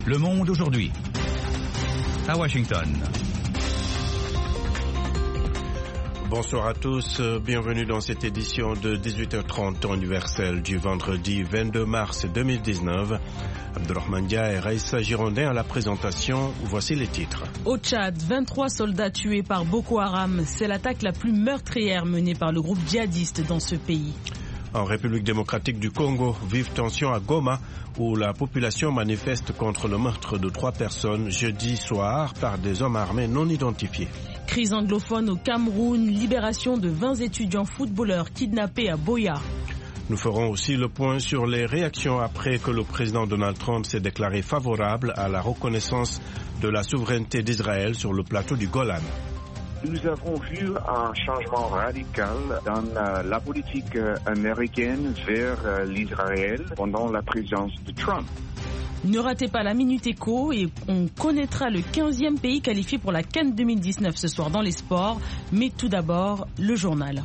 Le Monde aujourd'hui. À Washington. Bonsoir à tous, bienvenue dans cette édition de 18h30 temps universel du vendredi 22 mars 2019. Abdelrahman Dia et Raïssa Girondin à la présentation, voici les titres. Au Tchad, 23 soldats tués par Boko Haram, c'est l'attaque la plus meurtrière menée par le groupe djihadiste dans ce pays. En République démocratique du Congo, vive tension à Goma où la population manifeste contre le meurtre de 3 personnes jeudi soir par des hommes armés non identifiés. Crise anglophone au Cameroun, libération de 20 étudiants footballeurs kidnappés à Boya. Nous ferons aussi le point sur les réactions après que le président Donald Trump s'est déclaré favorable à la reconnaissance de la souveraineté d'Israël sur le plateau du Golan. Nous avons vu un changement radical dans la politique américaine vers l'Israël pendant la présidence de Trump. Ne ratez pas la Minute Éco et on connaîtra le 15e pays qualifié pour la CAN 2019 ce soir dans les sports. Mais tout d'abord, le journal.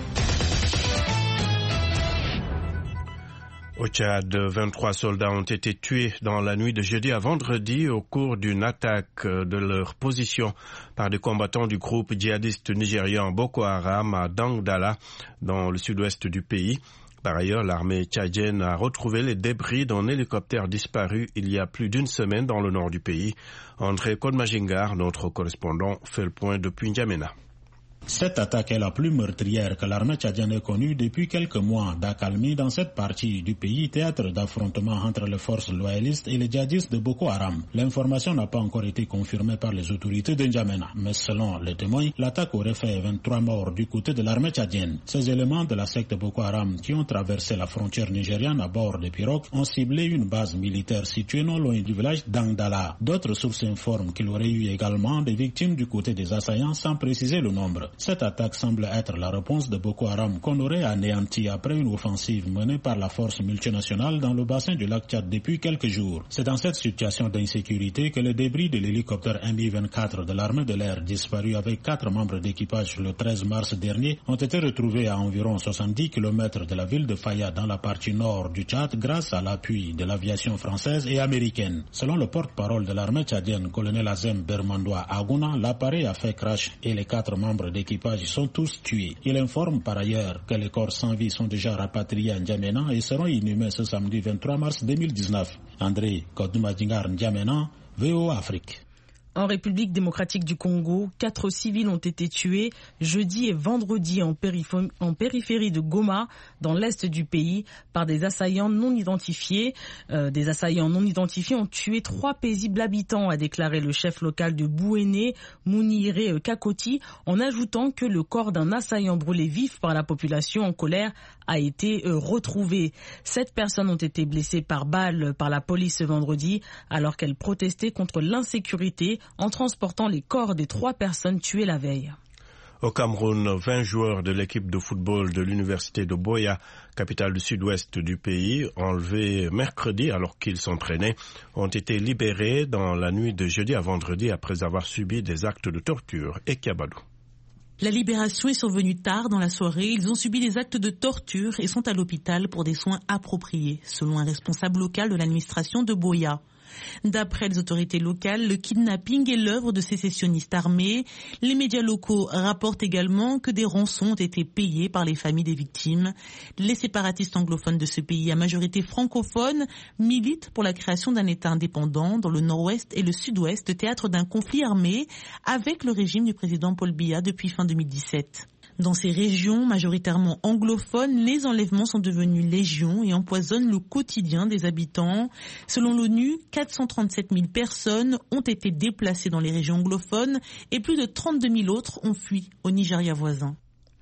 Au Tchad, 23 soldats ont été tués dans la nuit de jeudi à vendredi au cours d'une attaque de leur position par des combattants du groupe djihadiste nigérian Boko Haram à Dangdala, dans le sud-ouest du pays. Par ailleurs, l'armée tchadienne a retrouvé les débris d'un hélicoptère disparu il y a plus d'une semaine dans le nord du pays. André Kodmajingar, notre correspondant, fait le point depuis N'Djamena. Cette attaque est la plus meurtrière que l'armée tchadienne ait connue depuis quelques mois d'accalmie dans cette partie du pays, théâtre d'affrontement entre les forces loyalistes et les djihadistes de Boko Haram. L'information n'a pas encore été confirmée par les autorités de N'Djamena, mais selon les témoins, l'attaque aurait fait 23 morts du côté de l'armée tchadienne. Ces éléments de la secte Boko Haram qui ont traversé la frontière nigériane à bord de pirogues ont ciblé une base militaire située non loin du village d'Angdala. D'autres sources informent qu'il aurait eu également des victimes du côté des assaillants sans préciser le nombre. Cette attaque semble être la réponse de Boko Haram qu'on aurait anéanti après une offensive menée par la force multinationale dans le bassin du lac Tchad depuis quelques jours. C'est dans cette situation d'insécurité que les débris de l'hélicoptère Mi-24 de l'armée de l'air disparu avec 4 membres d'équipage le 13 mars dernier ont été retrouvés à environ 70 km de la ville de Faya dans la partie nord du Tchad grâce à l'appui de l'aviation française et américaine. Selon le porte-parole de l'armée tchadienne, colonel Azem Bermandoua Agouna, l'appareil a fait crash et les 4 membres d'équipage sont tous tués. Il informe par ailleurs que les corps sans vie sont déjà rapatriés à N'Djamena et seront inhumés ce samedi 23 mars 2019. André Kodoumadingar N'Djamena, VOA Afrique. En République démocratique du Congo, 4 civils ont été tués jeudi et vendredi en périphérie de Goma, dans l'est du pays, par des assaillants non identifiés. Des assaillants non identifiés ont tué 3 paisibles habitants, a déclaré le chef local de Bouéné, Mouniré Kakoti, en ajoutant que le corps d'un assaillant brûlé vif par la population en colère a été retrouvé. 7 personnes ont été blessées par balle par la police ce vendredi, alors qu'elles protestaient contre l'insécurité en transportant les corps des 3 personnes tuées la veille. Au Cameroun, 20 joueurs de l'équipe de football de l'université de Boya, capitale du sud-ouest du pays, enlevés mercredi alors qu'ils s'entraînaient, ont été libérés dans la nuit de jeudi à vendredi après avoir subi des actes de torture. Et Kiabadou. La libération est survenue tard dans la soirée. Ils ont subi des actes de torture et sont à l'hôpital pour des soins appropriés, selon un responsable local de l'administration de Boya. D'après les autorités locales, le kidnapping est l'œuvre de sécessionnistes armés. Les médias locaux rapportent également que des rançons ont été payées par les familles des victimes. Les séparatistes anglophones de ce pays à majorité francophone militent pour la création d'un État indépendant dans le nord-ouest et le sud-ouest, théâtre d'un conflit armé avec le régime du président Paul Biya depuis fin 2017. Dans ces régions majoritairement anglophones, les enlèvements sont devenus légion et empoisonnent le quotidien des habitants. Selon l'ONU, 437 000 personnes ont été déplacées dans les régions anglophones et plus de 32 000 autres ont fui au Nigeria voisin.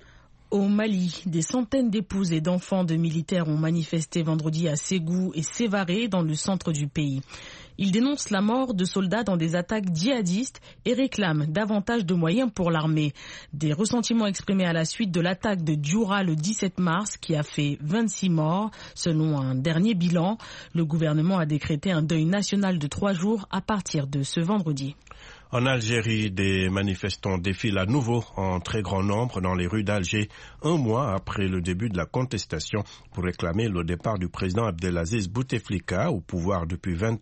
Au Mali, des centaines d'épouses et d'enfants de militaires ont manifesté vendredi à Ségou et Sévaré dans le centre du pays. Ils dénoncent la mort de soldats dans des attaques djihadistes et réclament davantage de moyens pour l'armée. Des ressentiments exprimés à la suite de l'attaque de Djoura le 17 mars qui a fait 26 morts. Selon un dernier bilan, le gouvernement a décrété un deuil national de 3 jours à partir de ce vendredi. En Algérie, des manifestants défilent à nouveau en très grand nombre dans les rues d'Alger, un mois après le début de la contestation pour réclamer le départ du président Abdelaziz Bouteflika au pouvoir depuis 20 ans.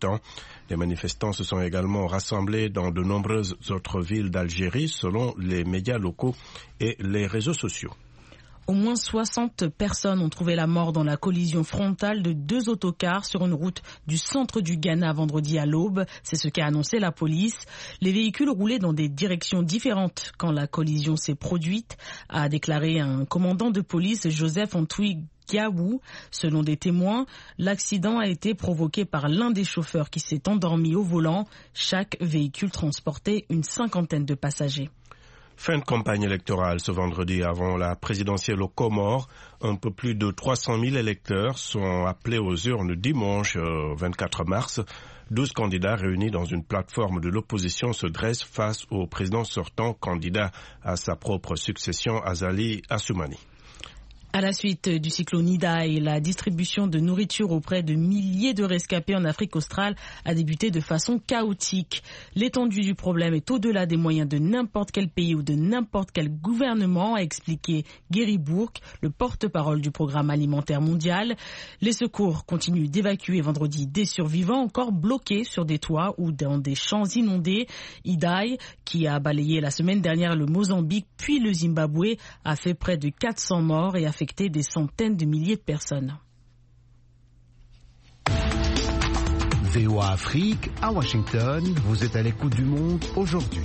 Les manifestants se sont également rassemblés dans de nombreuses autres villes d'Algérie, selon les médias locaux et les réseaux sociaux. Au moins 60 personnes ont trouvé la mort dans la collision frontale de 2 autocars sur une route du centre du Ghana vendredi à l'aube. C'est ce qu'a annoncé la police. Les véhicules roulaient dans des directions différentes quand la collision s'est produite, a déclaré un commandant de police, Joseph Antwi Giawou. Selon des témoins, l'accident a été provoqué par l'un des chauffeurs qui s'est endormi au volant. Chaque véhicule transportait une 50aine de passagers. Fin de campagne électorale ce vendredi avant la présidentielle aux Comores. Un peu plus de 300 000 électeurs sont appelés aux urnes dimanche 24 mars. 12 candidats réunis dans une plateforme de l'opposition se dressent face au président sortant, candidat à sa propre succession, Azali Assoumani. À la suite du cyclone Idai, la distribution de nourriture auprès de milliers de rescapés en Afrique australe a débuté de façon chaotique. L'étendue du problème est au-delà des moyens de n'importe quel pays ou de n'importe quel gouvernement, a expliqué Gary Bourke, le porte-parole du programme alimentaire mondial. Les secours continuent d'évacuer vendredi des survivants encore bloqués sur des toits ou dans des champs inondés. Idai, qui a balayé la semaine dernière le Mozambique puis le Zimbabwe, a fait près de 400 morts et a affecté des centaines de milliers de personnes. VOA Afrique, à Washington, vous êtes à l'écoute du monde aujourd'hui.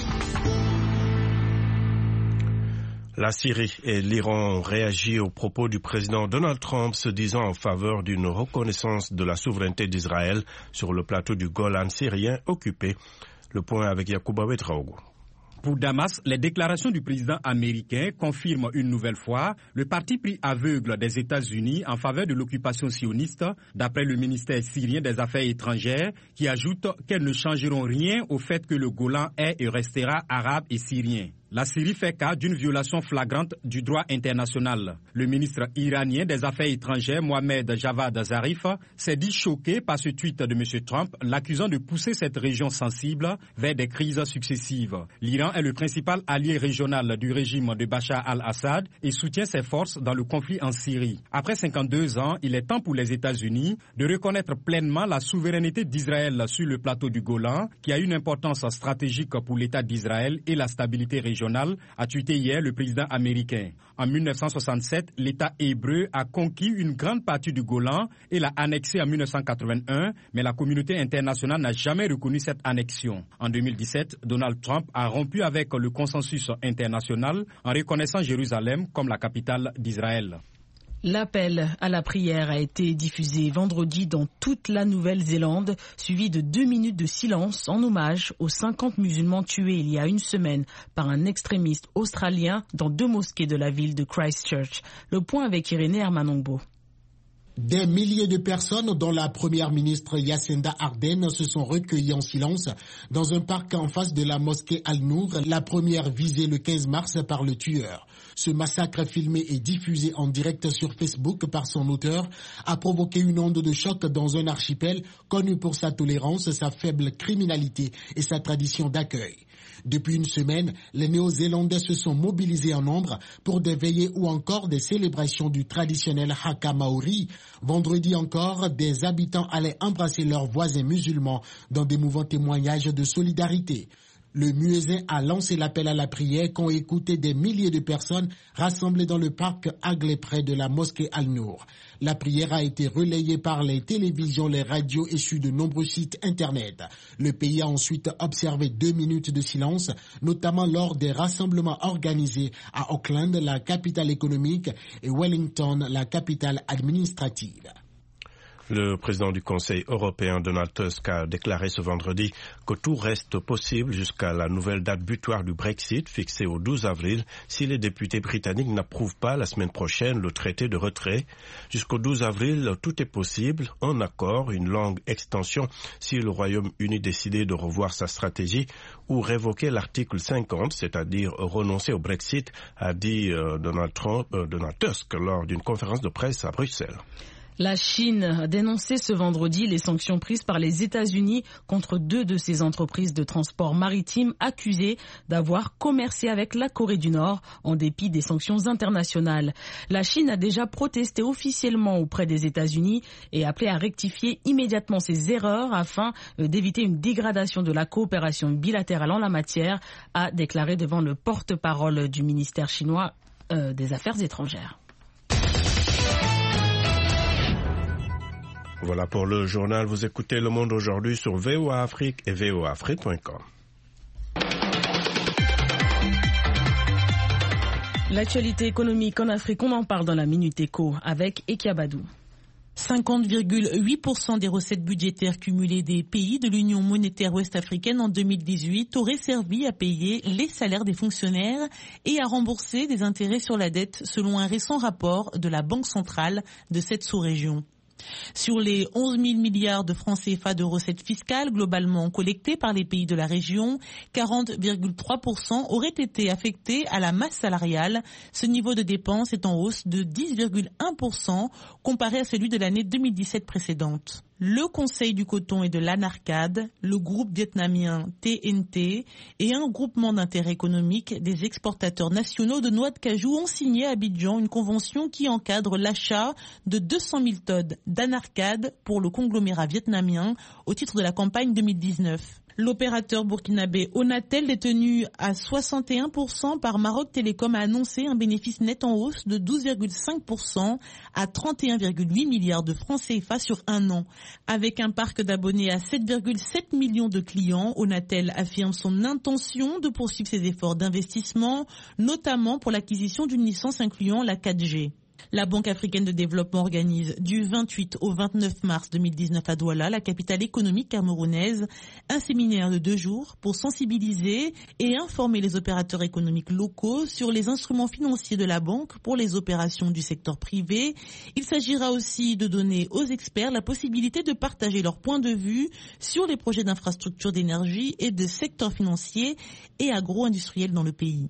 La Syrie et l'Iran ont réagi aux propos du président Donald Trump se disant en faveur d'une reconnaissance de la souveraineté d'Israël sur le plateau du Golan syrien occupé. Le point avec Yacouba Ouedraogo. Pour Damas, les déclarations du président américain confirment une nouvelle fois le parti pris aveugle des États-Unis en faveur de l'occupation sioniste, d'après le ministère syrien des Affaires étrangères, qui ajoute qu'elles ne changeront rien au fait que le Golan est et restera arabe et syrien. La Syrie fait cas d'une violation flagrante du droit international. Le ministre iranien des Affaires étrangères, Mohamed Javad Zarif, s'est dit choqué par ce tweet de M. Trump, l'accusant de pousser cette région sensible vers des crises successives. L'Iran est le principal allié régional du régime de Bachar al-Assad et soutient ses forces dans le conflit en Syrie. Après 52 ans, il est temps pour les États-Unis de reconnaître pleinement la souveraineté d'Israël sur le plateau du Golan, qui a une importance stratégique pour l'État d'Israël et la stabilité régionale, a tweeté hier le président américain. En 1967, l'État hébreu a conquis une grande partie du Golan et l'a annexé en 1981, mais la communauté internationale n'a jamais reconnu cette annexion. En 2017, Donald Trump a rompu avec le consensus international en reconnaissant Jérusalem comme la capitale d'Israël. L'appel à la prière a été diffusé vendredi dans toute la Nouvelle-Zélande, suivi de 2 minutes de silence en hommage aux 50 musulmans tués il y a une semaine par un extrémiste australien dans 2 mosquées de la ville de Christchurch. Le point avec Irénée Hermanongbo. Des milliers de personnes, dont la première ministre Jacinda Ardern, se sont recueillies en silence dans un parc en face de la mosquée Al-Nour, la première visée le 15 mars par le tueur. Ce massacre filmé et diffusé en direct sur Facebook par son auteur a provoqué une onde de choc dans un archipel connu pour sa tolérance, sa faible criminalité et sa tradition d'accueil. Depuis une semaine, les Néo-Zélandais se sont mobilisés en nombre pour des veillées ou encore des célébrations du traditionnel Haka Maori. Vendredi encore, des habitants allaient embrasser leurs voisins musulmans dans des mouvants témoignages de solidarité. Le muezzin a lancé l'appel à la prière qu'ont écouté des milliers de personnes rassemblées dans le parc Agley près de la mosquée Al-Nour. La prière a été relayée par les télévisions, les radios et sur de nombreux sites internet. Le pays a ensuite observé 2 minutes de silence, notamment lors des rassemblements organisés à Auckland, la capitale économique, et Wellington, la capitale administrative. Le président du Conseil européen, Donald Tusk, a déclaré ce vendredi que tout reste possible jusqu'à la nouvelle date butoir du Brexit, fixée au 12 avril, si les députés britanniques n'approuvent pas la semaine prochaine le traité de retrait. Jusqu'au 12 avril, tout est possible, un accord, une longue extension, si le Royaume-Uni décidait de revoir sa stratégie ou révoquer l'article 50, c'est-à-dire renoncer au Brexit, a dit Donald Tusk lors d'une conférence de presse à Bruxelles. La Chine a dénoncé ce vendredi les sanctions prises par les États-Unis contre 2 de ses entreprises de transport maritime accusées d'avoir commercé avec la Corée du Nord en dépit des sanctions internationales. La Chine a déjà protesté officiellement auprès des États-Unis et appelé à rectifier immédiatement ses erreurs afin d'éviter une dégradation de la coopération bilatérale en la matière, a déclaré devant le porte-parole du ministère chinois des Affaires étrangères. Voilà pour le journal. Vous écoutez Le Monde aujourd'hui sur VOA Afrique et voaafrique.com. L'actualité économique en Afrique, on en parle dans la Minute Éco avec Ekiabadou. 50,8% des recettes budgétaires cumulées des pays de l'Union monétaire ouest-africaine en 2018 auraient servi à payer les salaires des fonctionnaires et à rembourser des intérêts sur la dette, selon un récent rapport de la Banque centrale de cette sous-région. Sur les 11 000 milliards de francs CFA de recettes fiscales globalement collectées par les pays de la région, 40,3% auraient été affectés à la masse salariale. Ce niveau de dépenses est en hausse de 10,1% comparé à celui de l'année 2017 précédente. Le Conseil du coton et de l'Anarcade, le groupe vietnamien TNT et un groupement d'intérêt économique des exportateurs nationaux de noix de cajou ont signé à Abidjan une convention qui encadre l'achat de 200 000 tonnes d'Anarcade pour le conglomérat vietnamien au titre de la campagne 2019. L'opérateur burkinabé Onatel, détenu à 61% par Maroc Télécom, a annoncé un bénéfice net en hausse de 12,5% à 31,8 milliards de francs CFA sur un an. Avec un parc d'abonnés à 7,7 millions de clients, Onatel affirme son intention de poursuivre ses efforts d'investissement, notamment pour l'acquisition d'une licence incluant la 4G. La Banque africaine de développement organise du 28 au 29 mars 2019 à Douala, la capitale économique camerounaise, un séminaire de 2 jours pour sensibiliser et informer les opérateurs économiques locaux sur les instruments financiers de la banque pour les opérations du secteur privé. Il s'agira aussi de donner aux experts la possibilité de partager leur point de vue sur les projets d'infrastructures d'énergie et de secteurs financiers et agro-industriels dans le pays.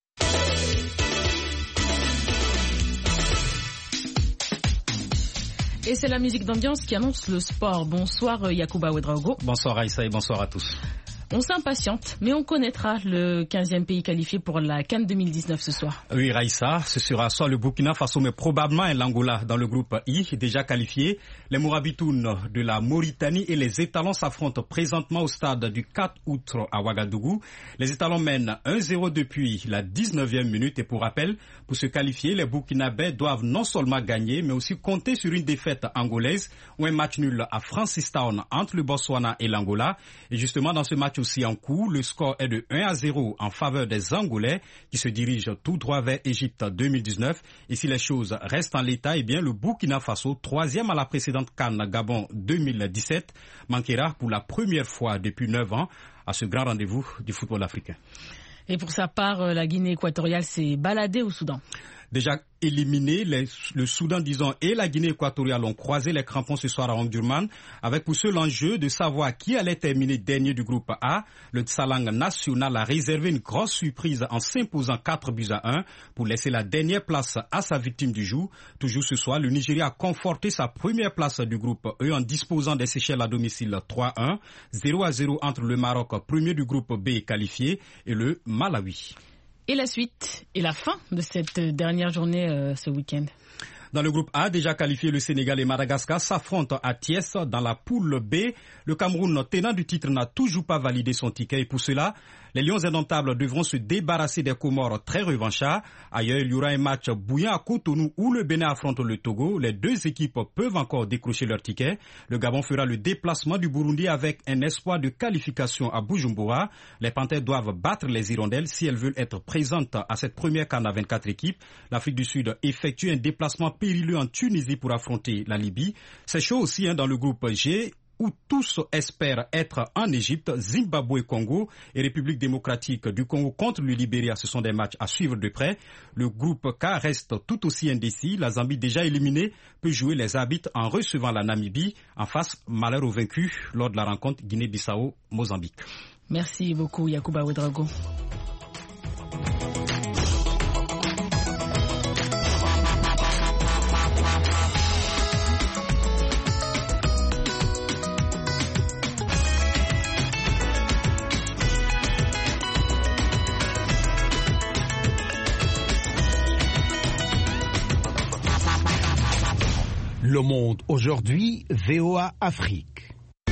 Et c'est la musique d'ambiance qui annonce le sport. Bonsoir Yacouba Ouedraogo. Bonsoir Aïssa et bonsoir à tous. On s'impatiente, mais on connaîtra le 15e pays qualifié pour la CAN 2019 ce soir. Oui, Raïssa, ce sera soit le Burkina Faso, mais probablement l'Angola dans le groupe I, déjà qualifié. Les Mourabitounes de la Mauritanie et les étalons s'affrontent présentement au stade du 4 août à Ouagadougou. Les étalons mènent 1-0 depuis la 19e minute et pour rappel, pour se qualifier, les Burkinabés doivent non seulement gagner, mais aussi compter sur une défaite angolaise ou un match nul à Francistown entre le Botswana et l'Angola. Et justement, dans ce match aussi en cours, le score est de 1-0 en faveur des Angolais qui se dirigent tout droit vers Égypte 2019. Et si les choses restent en l'état, eh bien le Burkina Faso, 3e à la précédente CAN Gabon 2017, manquera pour la première fois depuis 9 ans à ce grand rendez-vous du football africain. Et pour sa part, la Guinée équatoriale s'est baladée au Soudan. Déjà éliminé, le Soudan, disons, et la Guinée équatoriale ont croisé les crampons ce soir à Omdurman, avec pour seul enjeu de savoir qui allait terminer dernier du groupe A. Le Tsalang national a réservé une grosse surprise en s'imposant 4-1 pour laisser la dernière place à sa victime du jour. Toujours ce soir, le Nigeria a conforté sa première place du groupe E en disposant des Seychelles à domicile 3-1, 0-0 entre le Maroc, premier du groupe B qualifié, et le Malawi. Et la suite et la fin de cette dernière journée ce week-end. Dans le groupe A, déjà qualifié, le Sénégal et Madagascar s'affrontent à Thiès dans la poule B. Le Cameroun, tenant du titre, n'a toujours pas validé son ticket et pour cela, les Lions indomptables devront se débarrasser des Comores très revanchards. Ailleurs, il y aura un match bouillant à Cotonou où le Bénin affronte le Togo. Les deux équipes peuvent encore décrocher leur ticket. Le Gabon fera le déplacement du Burundi avec un espoir de qualification à Bujumbura. Les Panthères doivent battre les Hirondelles si elles veulent être présentes à cette première CAN à 24 équipes. L'Afrique du Sud effectue un déplacement périlleux en Tunisie pour affronter la Libye. C'est chaud aussi dans le groupe G, où tous espèrent être en Égypte. Zimbabwe, Congo et République démocratique du Congo contre le Libéria, ce sont des matchs à suivre de près. Le groupe K reste tout aussi indécis. La Zambie, déjà éliminée, peut jouer les arbitres en recevant la Namibie. En face, malheur aux vaincus lors de la rencontre Guinée-Bissau-Mozambique. Merci beaucoup, Yacouba Ouedraogo. Le Monde aujourd'hui, VOA Afrique.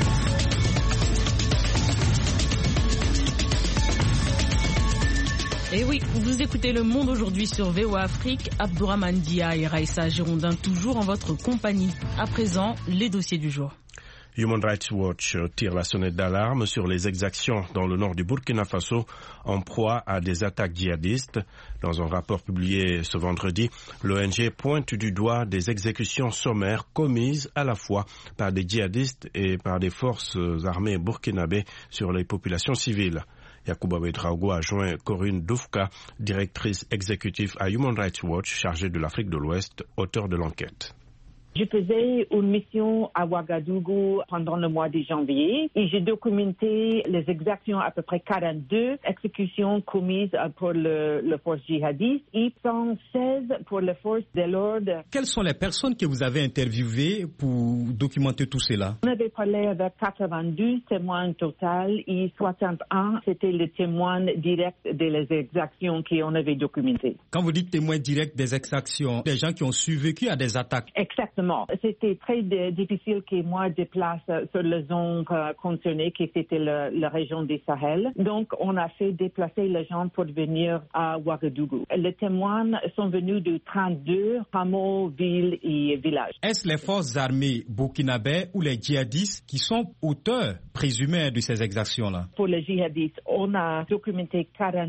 Et oui, vous écoutez Le Monde aujourd'hui sur VOA Afrique. Abdourahmane Dia et Raïssa Girondin toujours en votre compagnie. À présent, les dossiers du jour. Human Rights Watch tire la sonnette d'alarme sur les exactions dans le nord du Burkina Faso en proie à des attaques djihadistes. Dans un rapport publié ce vendredi, l'ONG pointe du doigt des exécutions sommaires commises à la fois par des djihadistes et par des forces armées burkinabées sur les populations civiles. Yacouba Ouedraogo a joint Corinne Doufka, directrice exécutive à Human Rights Watch, chargée de l'Afrique de l'Ouest, auteur de l'enquête. Je faisais une mission à Ouagadougou pendant le mois de janvier et j'ai documenté les exactions, à peu près 42 exécutions commises pour les forces djihadistes et 116 pour les forces de l'ordre. Quelles sont les personnes que vous avez interviewées pour documenter tout cela? On avait parlé avec 92 témoins total et 61 c'était les témoins directs des exactions qu'on avait documentées. Quand vous dites témoins directs des exactions, des gens qui ont survécu à des attaques. Exactement. C'était très difficile que moi déplace sur la zone concernée, qui c'était la région du Sahel. Donc, on a fait déplacer les gens pour venir à Ouagadougou. Les témoins sont venus de 32 hameaux, villes et villages. Est-ce les forces armées burkinabées ou les djihadistes qui sont auteurs présumés de ces exactions-là? Pour les djihadistes, on a documenté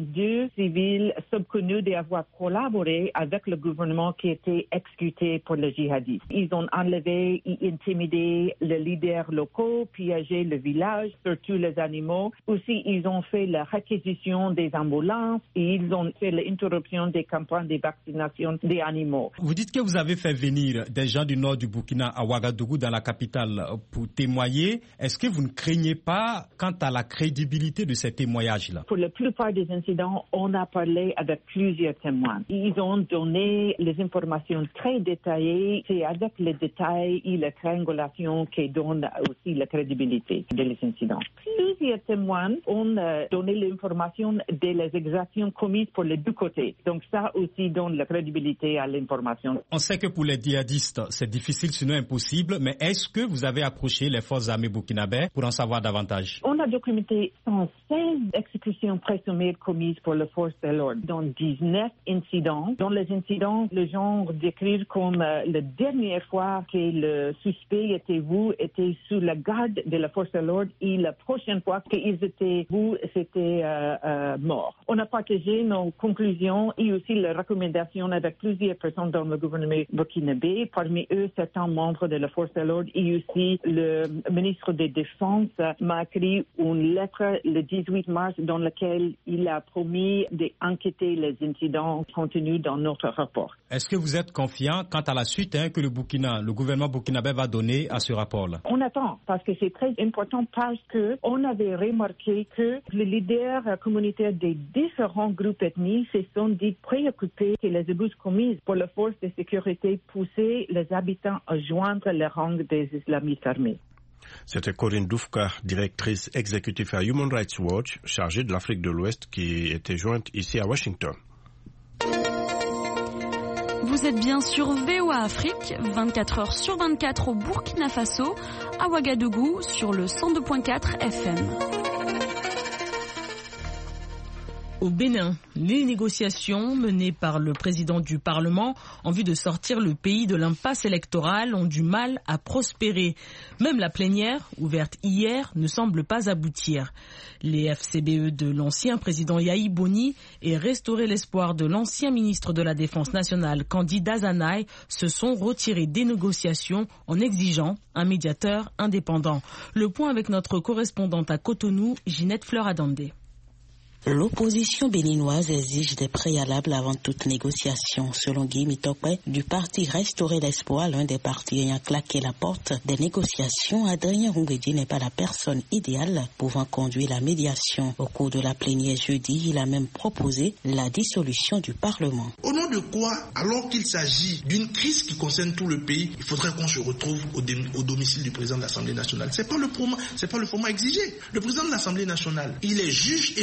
42 civils soupçonnés d'avoir collaboré avec le gouvernement qui était exécuté pour les djihadistes. Ils ont enlevé et intimidé les leaders locaux, piégé le village, surtout les animaux. Aussi, ils ont fait la réquisition des ambulances et ils ont fait l'interruption des campagnes de vaccination des animaux. Vous dites que vous avez fait venir des gens du nord du Burkina à Ouagadougou, dans la capitale, pour témoigner. Est-ce que vous ne craignez pas quant à la crédibilité de ces témoignages-là? Pour la plupart des incidents, on a parlé avec plusieurs témoins. Ils ont donné les informations très détaillées. C'est avec les détails et la triangulation qui donne aussi la crédibilité des incidents. Plusieurs témoins ont donné l'information des exactions commises pour les deux côtés. Donc ça aussi donne la crédibilité à l'information. On sait que pour les djihadistes, c'est difficile sinon impossible, mais est-ce que vous avez approché les forces armées burkinabées pour en savoir davantage? On a documenté 116 exécutions présumées commises pour les forces de l'ordre, dont 19 incidents. Dans les incidents, les gens décrivent comme la dernière fois que le suspect était sous la garde de la force de l'ordre et la prochaine fois qu'ils étaient vus, c'était mort. On a partagé nos conclusions et aussi les recommandations avec plusieurs personnes dans le gouvernement burkinabé. Parmi eux, certains membres de la force de l'ordre et aussi le ministre de Défense m'a écrit une lettre le 18 mars dans laquelle il a promis d'enquêter les incidents contenus dans notre rapport. Est-ce que vous êtes confiant quant à la suite que le gouvernement burkinabé va donner à ce rapport-là? On attend, parce que c'est très important, parce qu'on avait remarqué que les leaders communautaires des différents groupes ethniques se sont dit préoccupés que les abuses commises pour les forces de sécurité poussaient les habitants à joindre les rangs des islamistes armés. C'était Corinne Doufka, directrice exécutive à Human Rights Watch, chargée de l'Afrique de l'Ouest, qui était jointe ici à Washington. Vous êtes bien sur VOA Afrique, 24 heures sur 24 au Burkina Faso, à Ouagadougou sur le 102.4 FM. Au Bénin, les négociations menées par le président du Parlement en vue de sortir le pays de l'impasse électorale ont du mal à prospérer. Même la plénière, ouverte hier, ne semble pas aboutir. Les FCBE de l'ancien président Yahi Boni et restaurer l'espoir de l'ancien ministre de la Défense nationale Kandi Dazanaï se sont retirés des négociations en exigeant un médiateur indépendant. Le point avec notre correspondante à Cotonou, Ginette Fleur-Adandé. L'opposition béninoise exige des préalables avant toute négociation. Selon Guy Mitokwe, du parti Restaurer l'Espoir, l'un des partis ayant claqué la porte des négociations, Adrien Rungedi n'est pas la personne idéale pouvant conduire la médiation. Au cours de la plénière jeudi, il a même proposé la dissolution du Parlement. Au nom de quoi, alors qu'il s'agit d'une crise qui concerne tout le pays, il faudrait qu'on se retrouve au domicile du président de l'Assemblée nationale? C'est pas le format exigé. Le président de l'Assemblée nationale, il est juge et parti.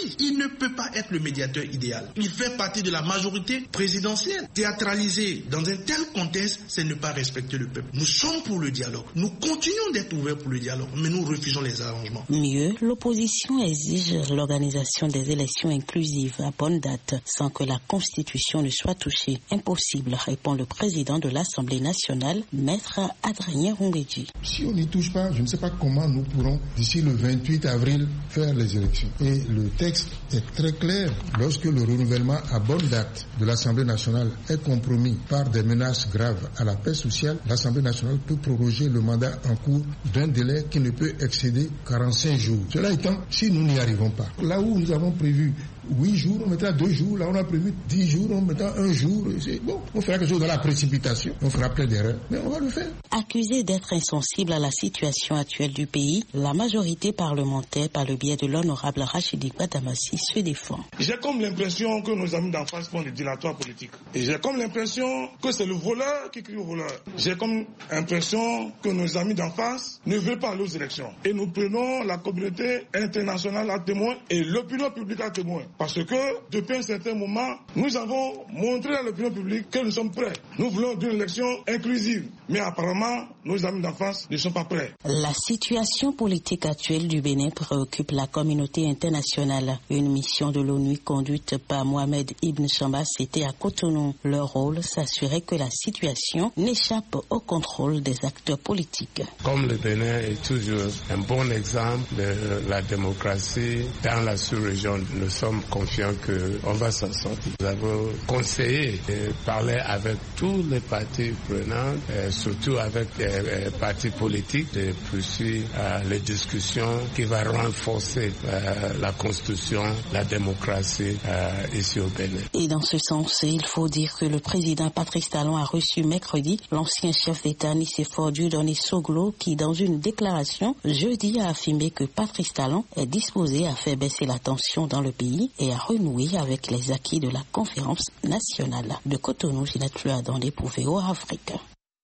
Oui, il ne peut pas être le médiateur idéal. Il fait partie de la majorité présidentielle. Théâtraliser dans un tel contexte, c'est ne pas respecter le peuple. Nous sommes pour le dialogue. Nous continuons d'être ouverts pour le dialogue, mais nous refusons les arrangements. Mieux, l'opposition exige l'organisation des élections inclusives à bonne date, sans que la Constitution ne soit touchée. Impossible, répond le président de l'Assemblée nationale, Maître Adrien Roumbédi. Si on n'y touche pas, je ne sais pas comment nous pourrons, d'ici le 28 avril, faire les élections. Et le texte est très clair. Lorsque le renouvellement à bonne date de l'Assemblée nationale est compromis par des menaces graves à la paix sociale, l'Assemblée nationale peut proroger le mandat en cours d'un délai qui ne peut excéder 45 jours. Cela étant, si nous n'y arrivons pas, là où nous avons prévu 8 jours, on mettra 2 jours. Là, on a prévu 10 jours, on mettra 1 jour. C'est bon, on fera quelque chose dans la précipitation. On fera plein d'erreurs, mais on va le faire. Accusée d'être insensible à la situation actuelle du pays, la majorité parlementaire, par le biais de l'honorable Rachidi Badamassi, se défend. J'ai comme l'impression que nos amis d'en face font des dilatoires politiques. Et j'ai comme l'impression que c'est le voleur qui crie au voleur. J'ai comme l'impression que nos amis d'en face ne veulent pas aller aux élections. Et nous prenons la communauté internationale à témoin et l'opinion publique à témoin. Parce que depuis un certain moment, nous avons montré à l'opinion publique que nous sommes prêts. Nous voulons une élection inclusive. Mais apparemment, nos amis d'en face ne sont pas prêts. La situation politique actuelle du Bénin préoccupe la communauté internationale. Une mission de l'ONU conduite par Mohamed Ibn Chambas était à Cotonou. Leur rôle, s'assurer que la situation n'échappe au contrôle des acteurs politiques. Comme le Bénin est toujours un bon exemple de la démocratie dans la sous-région, nous sommes confiants qu'on va s'en sortir. Nous avons conseillé de parler avec tous les partis prenants, surtout avec les partis politiques, de poursuivre les discussions qui vont renforcer la Constitution, la démocratie ici au Bénin. Et dans ce sens, il faut dire que le président Patrice Talon a reçu mercredi l'ancien chef d'État Nicéphore Dieudonné Soglo qui, dans une déclaration jeudi, a affirmé que Patrice Talon est disposé à faire baisser la tension dans le pays et à renouer avec les acquis de la conférence nationale. De Cotonou, Ginette Luadandé pour VOA Afrique.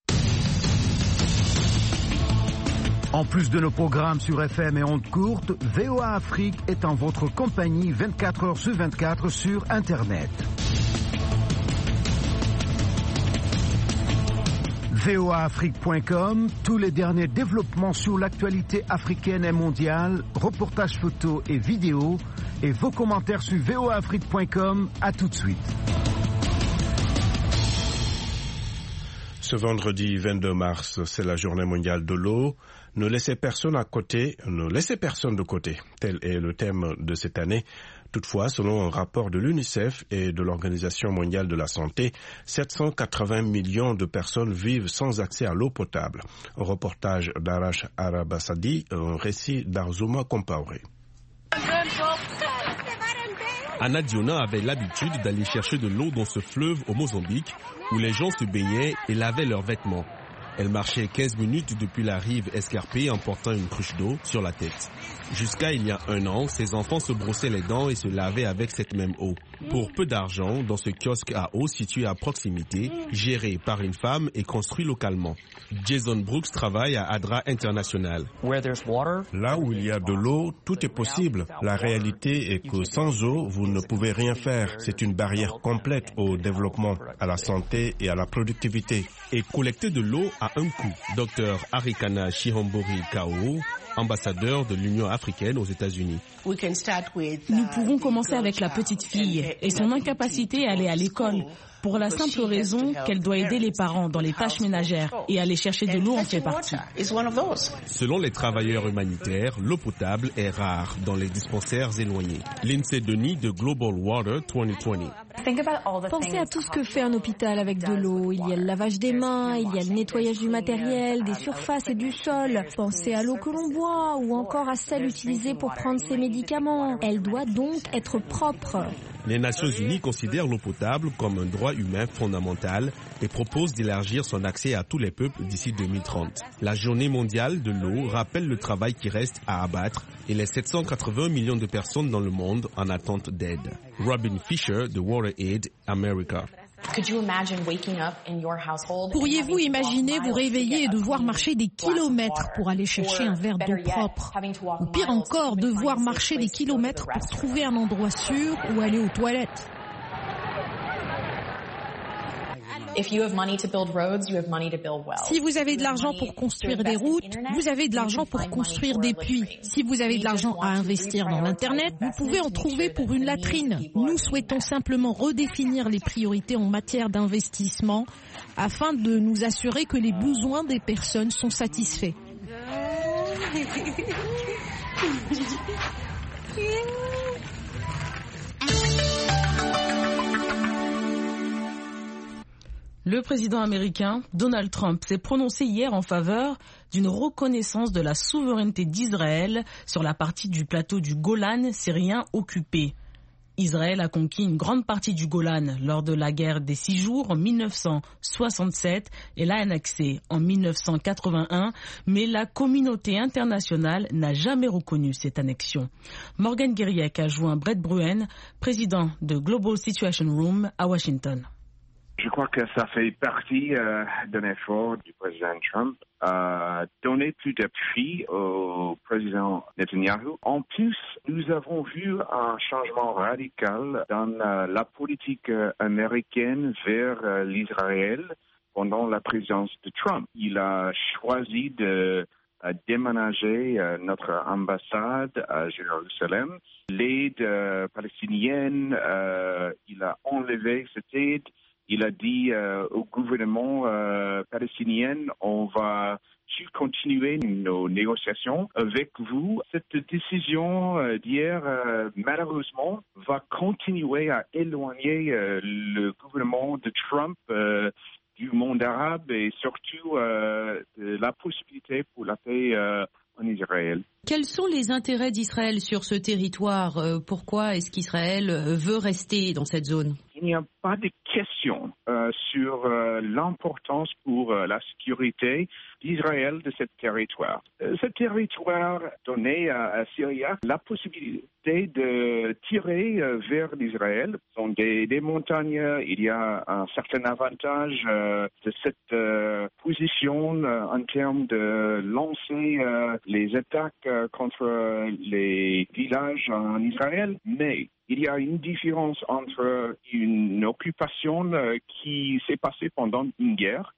En plus de nos programmes sur FM et ondes courtes, VOA Afrique est en votre compagnie 24 heures sur 24 sur Internet. voaafrique.com, tous les derniers développements sur l'actualité africaine et mondiale, reportages photos et vidéos, et vos commentaires sur voaafrique.com. À tout de suite. Ce vendredi 22 mars, c'est la journée mondiale de l'eau. Ne laissez personne de côté. Tel est le thème de cette année. Toutefois, selon un rapport de l'UNICEF et de l'Organisation mondiale de la santé, 780 millions de personnes vivent sans accès à l'eau potable. Un reportage d'Arash Arabasadi, un récit d'Arzouma Compaoré. Anna Diona avait l'habitude d'aller chercher de l'eau dans ce fleuve au Mozambique où les gens se baignaient et lavaient leurs vêtements. Elle marchait 15 minutes depuis la rive escarpée en portant une cruche d'eau sur la tête. Jusqu'à il y a 1 an, ses enfants se brossaient les dents et se lavaient avec cette même eau. Pour peu d'argent, dans ce kiosque à eau situé à proximité, géré par une femme et construit localement. Jason Brooks travaille à ADRA International. Là où il y a de l'eau, tout est possible. La réalité est que sans eau, vous ne pouvez rien faire. C'est une barrière complète au développement, à la santé et à la productivité. Et collecter de l'eau a un coût. Dr Arikana Shihombori Kao, ambassadeur de l'Union africaine aux États-Unis. Nous pouvons commencer avec la petite fille et son incapacité à aller à l'école. Pour la simple raison qu'elle doit aider les parents dans les tâches ménagères et aller chercher de l'eau en fait partie. Selon les travailleurs humanitaires, l'eau potable est rare dans les dispensaires éloignés. Lindsay Denis de Global Water 2020. Pensez à tout ce que fait un hôpital avec de l'eau. Il y a le lavage des mains, il y a le nettoyage du matériel, des surfaces et du sol. Pensez à l'eau que l'on boit ou encore à celle utilisée pour prendre ses médicaments. Elle doit donc être propre. Les Nations Unies considèrent l'eau potable comme un droit humain fondamental et proposent d'élargir son accès à tous les peuples d'ici 2030. La journée mondiale de l'eau rappelle le travail qui reste à abattre et les 780 millions de personnes dans le monde en attente d'aide. Robin Fisher de WaterAid America. Pourriez-vous imaginer vous réveiller et devoir marcher des kilomètres pour aller chercher un verre d'eau propre? Ou pire encore, devoir marcher des kilomètres pour trouver un endroit sûr où aller aux toilettes? Si vous avez de l'argent pour construire des routes, vous avez de l'argent pour construire des puits. Si vous avez de l'argent à investir dans l'Internet, vous pouvez en trouver pour une latrine. Nous souhaitons simplement redéfinir les priorités en matière d'investissement afin de nous assurer que les besoins des personnes sont satisfaits. Le président américain Donald Trump s'est prononcé hier en faveur d'une reconnaissance de la souveraineté d'Israël sur la partie du plateau du Golan syrien occupé. Israël a conquis une grande partie du Golan lors de la guerre des 6 jours en 1967 et l'a annexé en 1981, mais la communauté internationale n'a jamais reconnu cette annexion. Morgan Guériec a joint Brett Bruen, président de Global Situation Room à Washington. Je crois que ça fait partie d'un effort du président Trump à donner plus d'appui au président Netanyahu. En plus, nous avons vu un changement radical dans la politique américaine vers l'Israël pendant la présidence de Trump. Il a choisi de déménager notre ambassade à Jérusalem. L'aide palestinienne, il a enlevé cette aide. Il a dit au gouvernement palestinien, on va continuer nos négociations avec vous. Cette décision d'hier, malheureusement, va continuer à éloigner le gouvernement de Trump du monde arabe et surtout de la possibilité pour la paix en Israël. Quels sont les intérêts d'Israël sur ce territoire? Pourquoi est-ce qu'Israël veut rester dans cette zone? Il n'y a pas de question sur l'importance pour la sécurité d'Israël de ce territoire. Ce territoire donnait à Syrie la possibilité de tirer vers l'Israël. Ce sont des montagnes, il y a un certain avantage de cette position en termes de lancer les attaques contre les villages en Israël, mais il y a une différence entre une occupation qui s'est passée pendant une guerre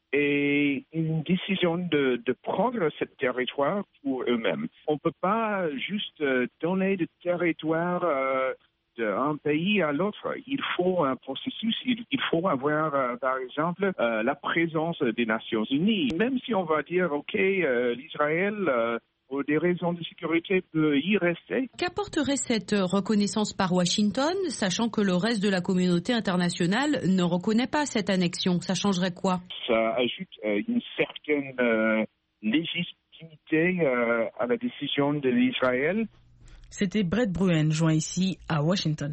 et une décision de prendre ce territoire pour eux-mêmes. On ne peut pas juste donner de territoire d'un pays à l'autre. Il faut un processus, il faut avoir, par exemple, la présence des Nations Unies. Même si on va dire, OK, l'Israël... pour des raisons de sécurité, peut y rester. Qu'apporterait cette reconnaissance par Washington, sachant que le reste de la communauté internationale ne reconnaît pas cette annexion? Ça changerait quoi? Ça ajoute une certaine légitimité à la décision de l'Israël. C'était Brett Bruen, joint ici à Washington.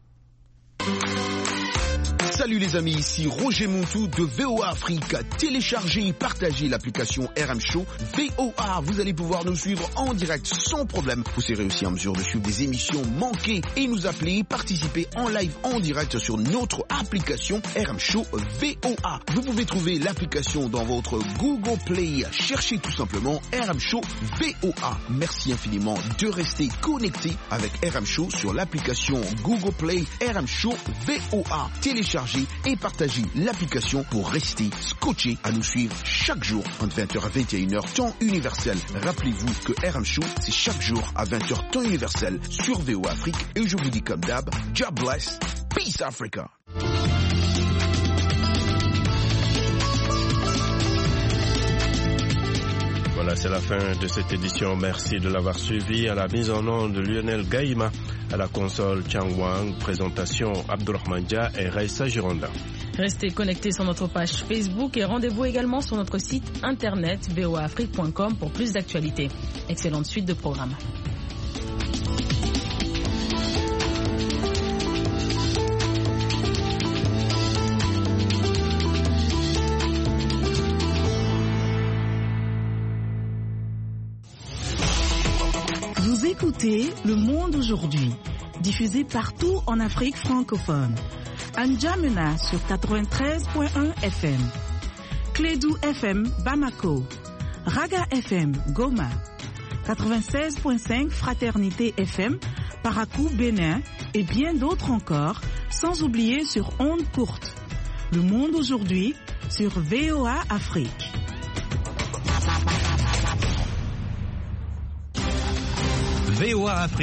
Salut les amis, ici Roger Montou de VOA Afrique. Téléchargez et partagez l'application RM Show VOA. Vous allez pouvoir nous suivre en direct sans problème. Vous serez aussi en mesure de suivre des émissions manquées et nous appeler, participer en live en direct sur notre application RM Show VOA. Vous pouvez trouver l'application dans votre Google Play. Cherchez tout simplement RM Show VOA. Merci infiniment de rester connecté avec RM Show sur l'application Google Play RM Show VOA. Téléchargez et partagez l'application pour rester scotché à nous suivre chaque jour entre 20h à 21h temps universel. Rappelez-vous que RM Show, c'est chaque jour à 20h temps universel sur VOA Afrique. Et je vous dis comme d'hab, God bless, peace Africa. Voilà, c'est la fin de cette édition. Merci de l'avoir suivi. À la mise en onde de Lionel Gaïma, à la console Chang Wang, présentation Abdourahmane Dia et Raissa Gironda. Restez connectés sur notre page Facebook et rendez-vous également sur notre site internet voaafrique.com pour plus d'actualités. Excellente suite de programmes. Vous écoutez Le Monde aujourd'hui, diffusé partout en Afrique francophone. N'Djamena sur 93.1 FM. Clédou FM Bamako. Raga FM Goma. 96.5 Fraternité FM Parakou Bénin et bien d'autres encore, sans oublier sur ondes courtes. Le monde aujourd'hui sur VOA Afrique. VOA Afrique.